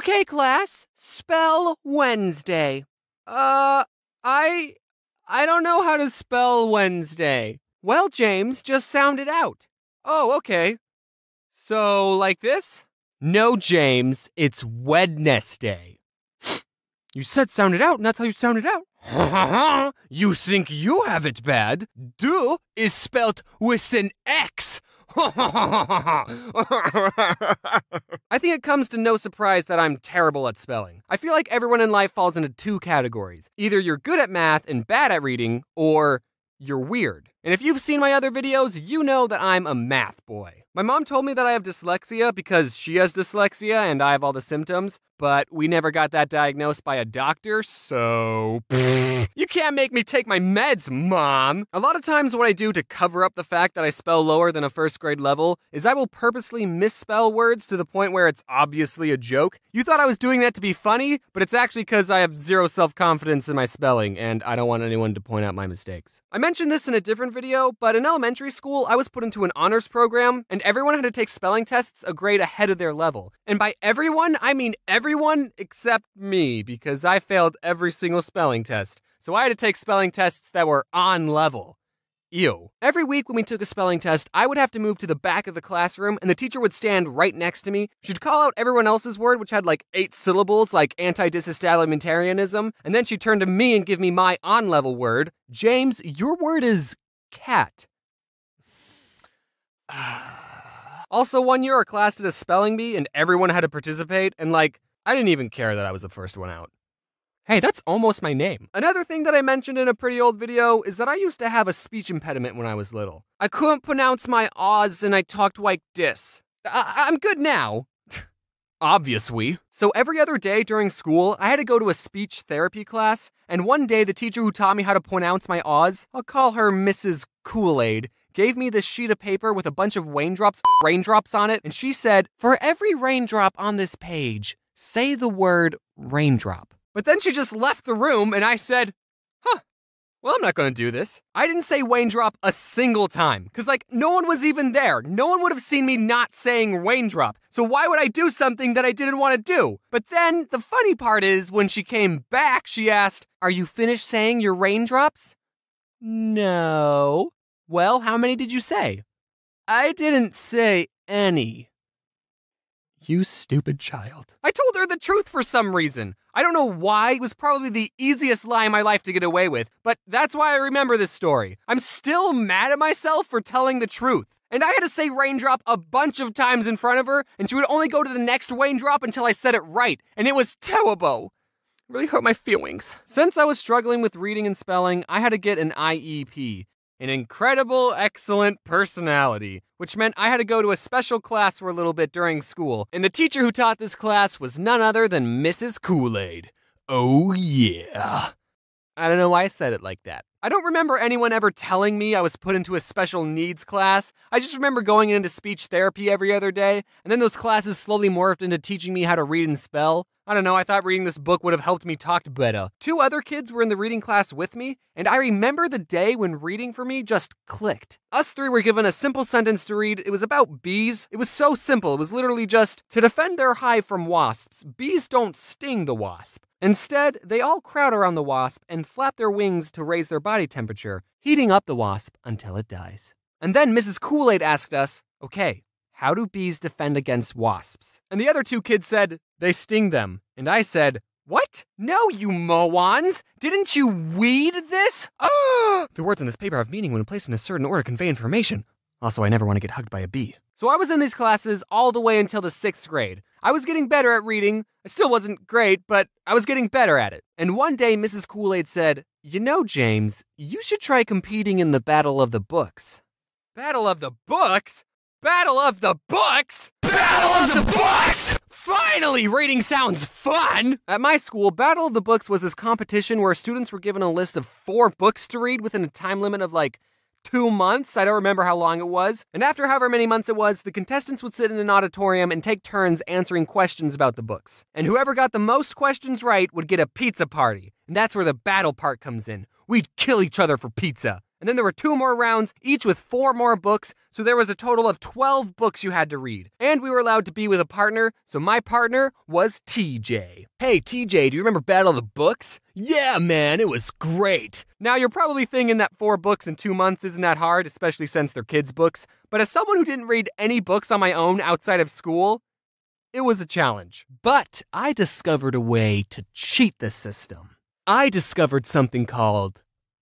Okay, class, spell Wednesday. I don't know how to spell Wednesday. Well, James, just sound it out. Oh, okay. So, like this? No, James, it's Wednesday. You said sound it out, and that's how you sound it out. You think you have it bad? Do is spelt with an X. I think it comes to no surprise that I'm terrible at spelling. I feel like everyone in life falls into two categories. Either you're good at math and bad at reading, or you're weird. And if you've seen my other videos, you know that I'm a math boy. My mom told me that I have dyslexia because she has dyslexia and I have all the symptoms, but we never got that diagnosed by a doctor, so you can't make me take my meds, Mom. A lot of times what I do to cover up the fact that I spell lower than a first grade level is I will purposely misspell words to the point where it's obviously a joke. You thought I was doing that to be funny, but it's actually because I have zero self-confidence in my spelling and I don't want anyone to point out my mistakes. I mentioned this in a different video, but in elementary school, I was put into an honors program and everyone had to take spelling tests a grade ahead of their level. And by everyone, I mean everyone except me, because I failed every single spelling test. So I had to take spelling tests that were on level. Ew. Every week when we took a spelling test, I would have to move to the back of the classroom and the teacher would stand right next to me. She'd call out everyone else's word, which had like 8 syllables, like anti-disestablimentarianism, and then she'd turn to me and give me my on-level word. James, your word is cat. Also, one year our class did a spelling bee and everyone had to participate, and I didn't even care that I was the first one out. Hey, that's almost my name. Another thing that I mentioned in a pretty old video is that I used to have a speech impediment when I was little. I couldn't pronounce my O's and I talked like this. I'm good now. Obviously. So every other day during school, I had to go to a speech therapy class, and one day the teacher who taught me how to pronounce my O's, I'll call her Mrs. Kool-Aid, gave me this sheet of paper with a bunch of raindrops on it, and she said, for every raindrop on this page, say the word raindrop. But then she just left the room, and I said, well, I'm not gonna do this. I didn't say raindrop a single time, because no one was even there. No one would have seen me not saying raindrop. So why would I do something that I didn't want to do? But then, the funny part is, when she came back, she asked, are you finished saying your raindrops? No. Well, how many did you say? I didn't say any. You stupid child. I told her the truth for some reason. I don't know why. It was probably the easiest lie in my life to get away with, but that's why I remember this story. I'm still mad at myself for telling the truth. And I had to say raindrop a bunch of times in front of her, and she would only go to the next raindrop until I said it right, and it was terrible. It really hurt my feelings. Since I was struggling with reading and spelling, I had to get an IEP. An incredible, excellent personality, which meant I had to go to a special class for a little bit during school, and the teacher who taught this class was none other than Mrs. Kool-Aid. Oh yeah. I don't know why I said it like that. I don't remember anyone ever telling me I was put into a special needs class. I just remember going into speech therapy every other day, and then those classes slowly morphed into teaching me how to read and spell. I don't know, I thought reading this book would have helped me talk better. 2 other kids were in the reading class with me, and I remember the day when reading for me just clicked. Us 3 were given a simple sentence to read. It was about bees. It was so simple. It was literally just, to defend their hive from wasps, bees don't sting the wasp. Instead, they all crowd around the wasp and flap their wings to raise their body temperature, heating up the wasp until it dies. And then Mrs. Kool-Aid asked us, okay, how do bees defend against wasps? And the other 2 kids said, they sting them. And I said, what? No, you morons! Didn't you read this? Ah! The words in this paper have meaning when placed in a certain order convey information. Also, I never want to get hugged by a bee. So I was in these classes all the way until the 6th grade. I was getting better at reading. I still wasn't great, but I was getting better at it. And one day, Mrs. Kool-Aid said, you know, James, you should try competing in the Battle of the Books. Battle of the Books? Battle of the Books? Battle of the Books! Finally, reading sounds fun! At my school, Battle of the Books was this competition where students were given a list of 4 books to read within a time limit of 2 months. I don't remember how long it was. And after however many months it was, the contestants would sit in an auditorium and take turns answering questions about the books. And whoever got the most questions right would get a pizza party. And that's where the battle part comes in. We'd kill each other for pizza. And then there were 2 more rounds, each with 4 more books, so there was a total of 12 books you had to read. And we were allowed to be with a partner, so my partner was TJ. Hey TJ, do you remember Battle of the Books? Yeah man, it was great. Now you're probably thinking that 4 books in 2 months isn't that hard, especially since they're kids' books, but as someone who didn't read any books on my own outside of school, it was a challenge. But I discovered a way to cheat the system. I discovered something called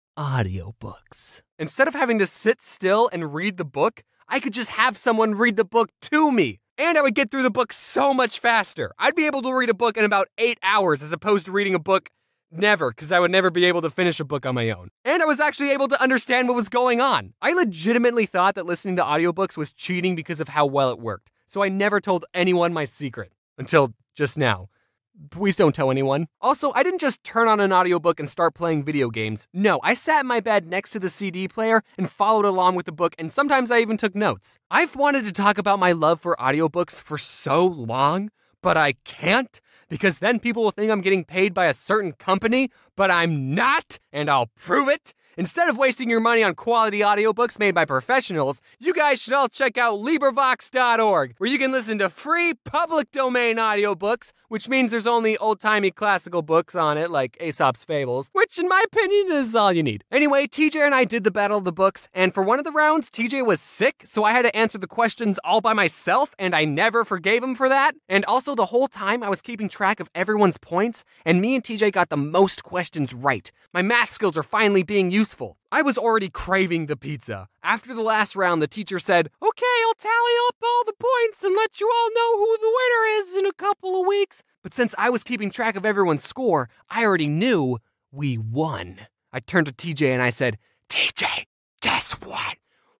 audiobooks. Instead of having to sit still and read the book, I could just have someone read the book to me. And I would get through the book so much faster. I'd be able to read a book in about 8 hours as opposed to reading a book never, because I would never be able to finish a book on my own. And I was actually able to understand what was going on. I legitimately thought that listening to audiobooks was cheating because of how well it worked. So I never told anyone my secret. Until just now. Please don't tell anyone. Also, I didn't just turn on an audiobook and start playing video games. No, I sat in my bed next to the CD player and followed along with the book, and sometimes I even took notes. I've wanted to talk about my love for audiobooks for so long, but I can't, because then people will think I'm getting paid by a certain company, but I'm not, and I'll prove it. Instead of wasting your money on quality audiobooks made by professionals, you guys should all check out LibriVox.org, where you can listen to free public domain audiobooks, which means there's only old-timey classical books on it, like Aesop's Fables, which in my opinion is all you need. Anyway, TJ and I did the Battle of the Books, and for one of the rounds, TJ was sick, so I had to answer the questions all by myself, and I never forgave him for that. And also, the whole time, I was keeping track of everyone's points, and me and TJ got the most questions right. My math skills are finally being useful. I was already craving the pizza. After the last round, the teacher said, "Okay, I'll tally up all the points and let you all know who the winner is in a couple of weeks." But since I was keeping track of everyone's score, I already knew we won. I turned to TJ and I said, "TJ, guess what?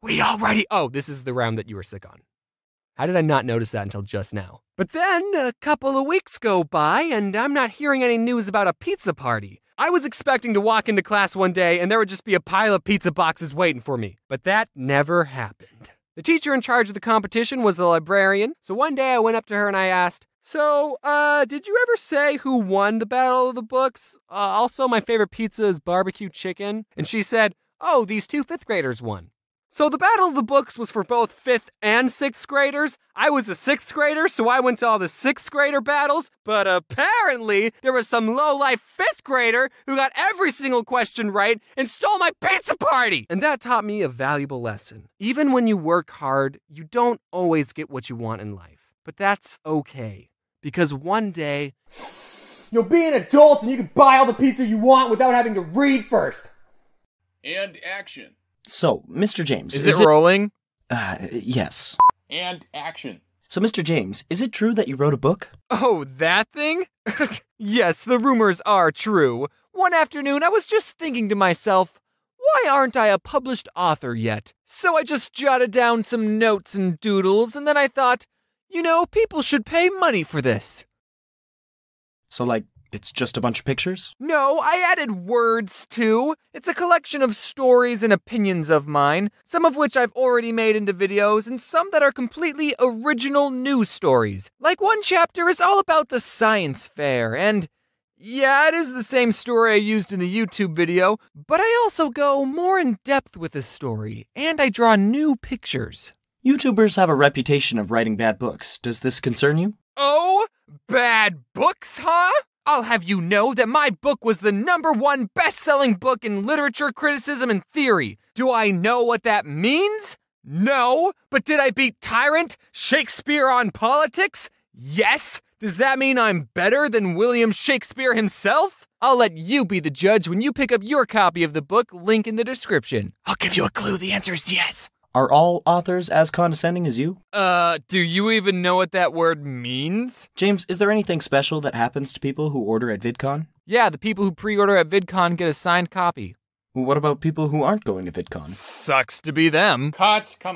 This is the round that you were sick on." How did I not notice that until just now? But then a couple of weeks go by and I'm not hearing any news about a pizza party. I was expecting to walk into class one day and there would just be a pile of pizza boxes waiting for me. But that never happened. The teacher in charge of the competition was the librarian, so one day I went up to her and I asked, "So, did you ever say who won the Battle of the Books? Also, my favorite pizza is barbecue chicken." And she said, "Oh, these 2 5th graders won." So the Battle of the Books was for both 5th and 6th graders. I was a 6th grader, so I went to all the 6th grader battles, but apparently there was some low-life 5th grader who got every single question right and stole my pizza party! And that taught me a valuable lesson. Even when you work hard, you don't always get what you want in life. But that's okay, because one day, you'll be an adult and you can buy all the pizza you want without having to read first. And action. So, Mr. James... Is it rolling? Yes. And action. So, Mr. James, is it true that you wrote a book? Oh, that thing? Yes, the rumors are true. One afternoon, I was just thinking to myself, why aren't I a published author yet? So I just jotted down some notes and doodles, and then I thought, people should pay money for this. So, it's just a bunch of pictures? No, I added words, too. It's a collection of stories and opinions of mine, some of which I've already made into videos, and some that are completely original new stories. Like one chapter is all about the science fair, and yeah, it is the same story I used in the YouTube video, but I also go more in depth with the story, and I draw new pictures. YouTubers have a reputation of writing bad books. Does this concern you? Oh, bad books, huh? I'll have you know that my book was the #1 best-selling book in literature, criticism, and theory. Do I know what that means? No. But did I beat Tyrant, Shakespeare on politics? Yes. Does that mean I'm better than William Shakespeare himself? I'll let you be the judge when you pick up your copy of the book, link in the description. I'll give you a clue, the answer is yes. Are all authors as condescending as you? Do you even know what that word means? James, is there anything special that happens to people who order at VidCon? Yeah, the people who pre-order at VidCon get a signed copy. What about people who aren't going to VidCon? Sucks to be them. Cut, come on.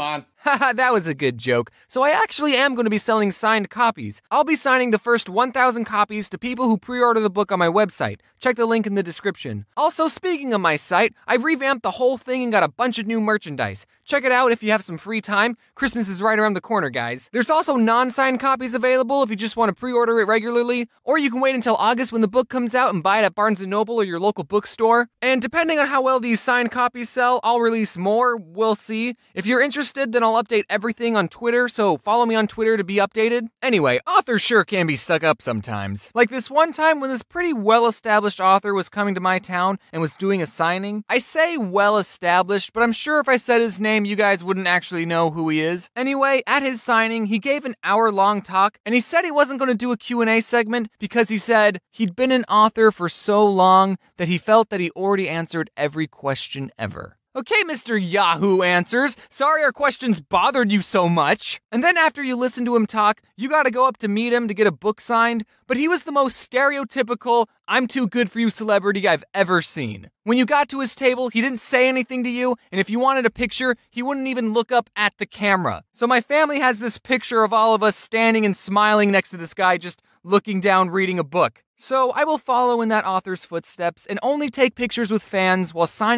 Haha, that was a good joke. So I actually am going to be selling signed copies. I'll be signing the first 1,000 copies to people who pre-order the book on my website. Check the link in the description. Also, speaking of my site, I've revamped the whole thing and got a bunch of new merchandise. Check it out if you have some free time. Christmas is right around the corner, guys. There's also non-signed copies available if you just want to pre-order it regularly, or you can wait until August when the book comes out and buy it at Barnes & Noble or your local bookstore. And depending on how well these signed copies sell, I'll release more. We'll see. If you're interested, then I'll update everything on Twitter, so follow me on Twitter to be updated. Anyway, authors sure can be stuck up sometimes. Like this one time when this pretty well-established author was coming to my town and was doing a signing. I say well-established, but I'm sure if I said his name, you guys wouldn't actually know who he is. Anyway, at his signing, he gave an hour-long talk, and he said he wasn't going to do a Q&A segment because he said he'd been an author for so long that he felt that he already answered every question ever. Okay, Mr. Yahoo Answers, sorry our questions bothered you so much. And then after you listen to him talk, you gotta go up to meet him to get a book signed, but he was the most stereotypical, I'm too good for you celebrity I've ever seen. When you got to his table, he didn't say anything to you, and if you wanted a picture, he wouldn't even look up at the camera. So my family has this picture of all of us standing and smiling next to this guy just looking down reading a book. So I will follow in that author's footsteps and only take pictures with fans while signing